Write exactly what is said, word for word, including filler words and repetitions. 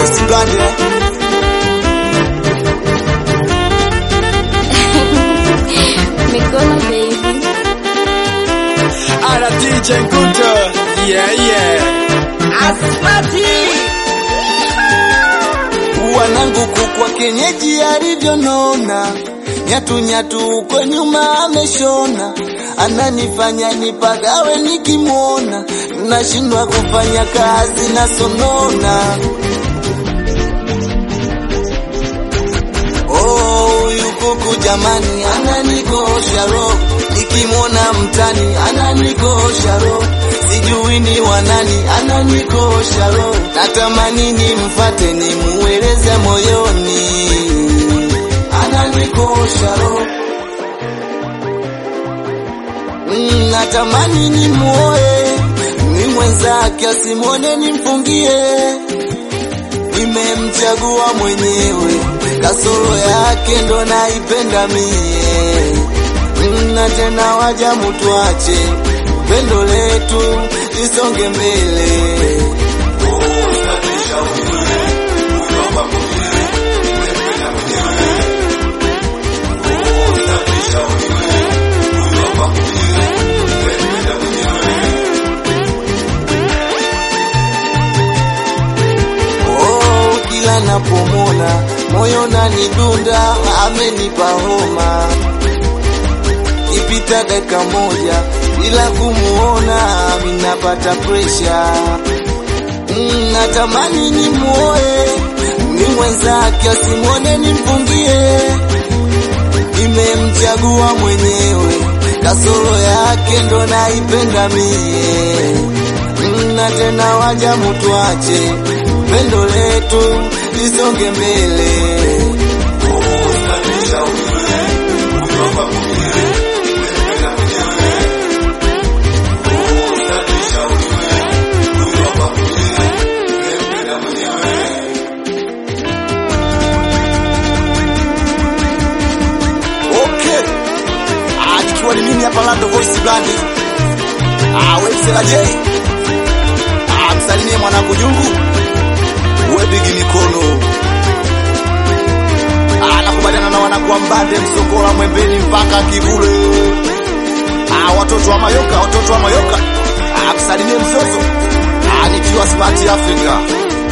voice blandi. Mikono baby. Ala D J Nkuto. Yeah yeah. Asfati. Wanangu kukwa kenyeji alivyonona, nyatu nyatu uko nyuma ameshona, ananifanya nipagawe nikimwona, nashindwa kufanya kazi na sonona. Oh, yukuku jamani ananikosha roho, nikimwona mtani ananikosha roho, sijui ni wanani ananikosha roho, natamani nimfate nimueleze moyoni, ananikosha roho. Mm, natamani nimuoe, ni mwenzake asimwone nimfungie, nimemchagua mwenyewe, kasoro yake ndo naipenda mie. Mm, na tena waja mutuache, pendo letu lisonge mbele. Oh, kila napomona moyo nanidunda, amenipa homa, ipita dakika moja bila kumuona minapata pressure. Mm, natamani nimuoe, ni mwenzake asimwone nimfungie, nimemchagua mwenyewe, kasoro yake ndo naipenda mie. Mm, na tena waja mutuache, pendo letu lisonge mbele. Mimi hapa Lando voice blandi. Ah, wewe Sela J. Ah, msalimie mwanangu Jungu. Wewe bigi mikono. Ah, nakubaliana na wanangu wa Mbande, Msokola, Mwembeni mpaka Kivule. Ah, watoto wa Mayoka, watoto wa Mayoka. Ah, msalimie Msoso. Ah, nikiwa Smart Africa.